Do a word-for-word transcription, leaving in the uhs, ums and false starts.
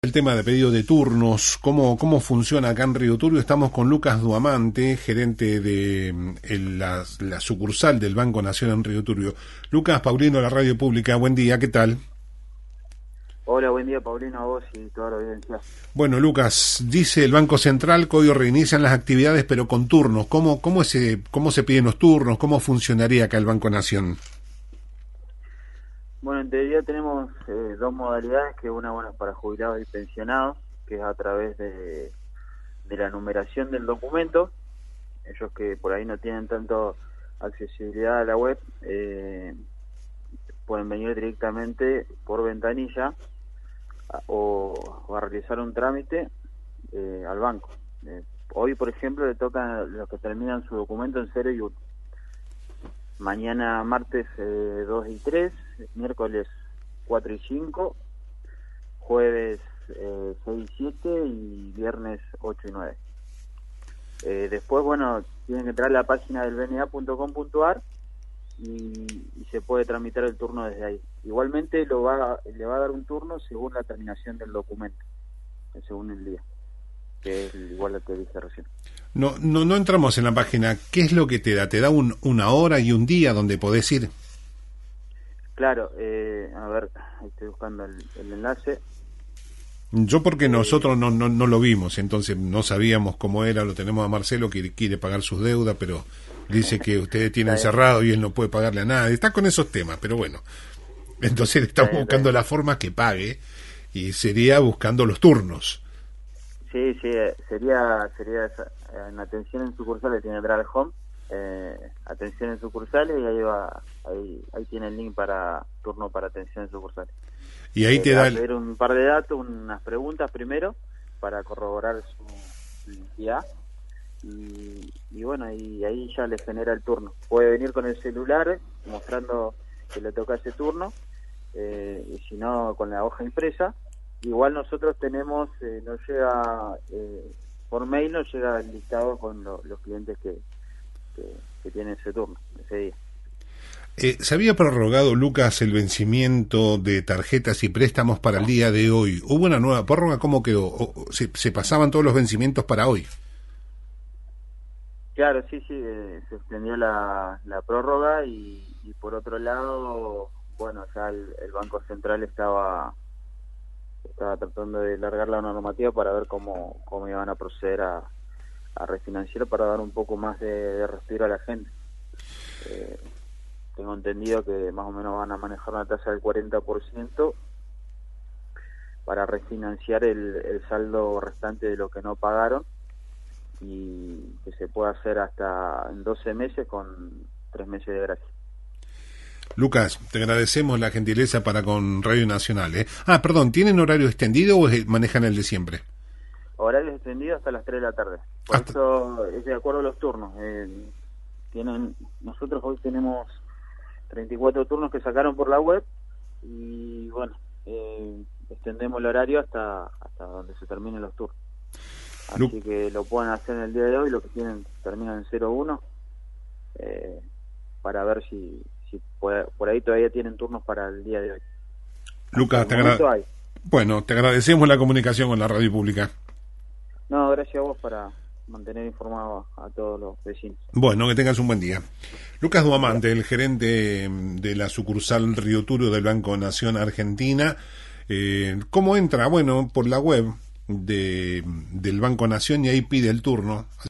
El tema de pedido de turnos, cómo, cómo funciona acá en Río Turbio. Estamos con Lucas Duamante, gerente de mm, el- la, la sucursal del Banco Nación en Río Turbio. Lucas, Paulino de la Radio Pública, buen día, ¿qué tal? Hola, buen día, Paulino, a vos y toda la audiencia. Bueno, Lucas, dice el Banco Central que hoy reinician las actividades pero con turnos. ¿Cómo, cómo, se, cómo se piden los turnos? ¿Cómo funcionaría acá el Banco Nación? Bueno, en teoría tenemos eh, dos modalidades, que una bueno es para jubilados y pensionados, que es a través de, de la numeración del documento. Ellos que por ahí no tienen tanto accesibilidad a la web, eh, pueden venir directamente por ventanilla a, o, o a realizar un trámite eh, al banco. Eh, hoy, por ejemplo, le tocan los que terminan su documento en cero y uno. Mañana martes eh, dos y tres, miércoles cuatro y cinco, jueves eh, seis y siete y viernes ocho y nueve. Eh, después, bueno, tienen que entrar a la página del b n a punto com punto a r y, y se puede tramitar el turno desde ahí. Igualmente lo va le va a dar un turno según la terminación del documento, eh, según el día, que es igual al que dije recién. No, no, no entramos en la página. ¿Qué es lo que te da? ¿Te da un, una hora y un día donde podés ir? Claro, eh, a ver, estoy buscando el, el enlace. Yo porque nosotros no, no, no lo vimos, entonces no sabíamos cómo era. Lo tenemos a Marcelo que quiere pagar sus deudas, pero dice que ustedes tienen cerrado y él no puede pagarle a nadie. Está con esos temas, pero bueno. Entonces estamos buscando la forma que pague y sería buscando los turnos. Sí, sí, sería sería esa, en atención en sucursales tiene que entrar al home, eh, atención en sucursales y ahí va, ahí ahí tiene el link para turno para atención en sucursales. Y ahí Eh, te va da a el... pedir un par de datos, unas preguntas primero para corroborar su su identidad y, y bueno, y ahí ya le genera el turno. Puede venir con el celular mostrando que le toca ese turno, eh, y si no con la hoja impresa. Igual nosotros tenemos, eh, nos llega, eh, por mail nos llega el listado con lo, los clientes que, que, que tienen ese turno, ese día. Eh, ¿Se había prorrogado, Lucas, el vencimiento de tarjetas y préstamos para el día de hoy? ¿Hubo una nueva prórroga? ¿Cómo quedó? ¿O, o se, se pasaban todos los vencimientos para hoy? Claro, sí, sí, eh, se extendió la, la prórroga y, y por otro lado, bueno, ya el, el Banco Central estaba... estaba tratando de largar la normativa para ver cómo, cómo iban a proceder a, a refinanciar para dar un poco más de, de respiro a la gente. Eh, tengo entendido que más o menos van a manejar una tasa del cuarenta por ciento para refinanciar el, el saldo restante de lo que no pagaron y que se pueda hacer hasta en doce meses con tres meses de gracia. Lucas, te agradecemos la gentileza para con Radio Nacional. ¿eh? Ah, perdón, ¿tienen horario extendido o es- manejan el de siempre? Horario extendido hasta las tres de la tarde. Por Hasta... eso es de acuerdo a los turnos. Eh, tienen Nosotros hoy tenemos treinta y cuatro turnos que sacaron por la web y bueno, eh, extendemos el horario hasta hasta donde se terminen los turnos. Así Lu... que lo pueden hacer en el día de hoy, lo que tienen terminan en cero uno, eh, para ver si, si puede, por ahí todavía tienen turnos para el día de hoy. Lucas, te agra... bueno, te agradecemos la comunicación con la Radio Pública. No, gracias a vos para mantener informado a todos los vecinos. Bueno, que tengas un buen día. Lucas Duamante, el gerente de la sucursal Río Turbio del Banco Nación Argentina. Eh, ¿Cómo entra? Bueno, por la web de, del Banco Nación y ahí pide el turno.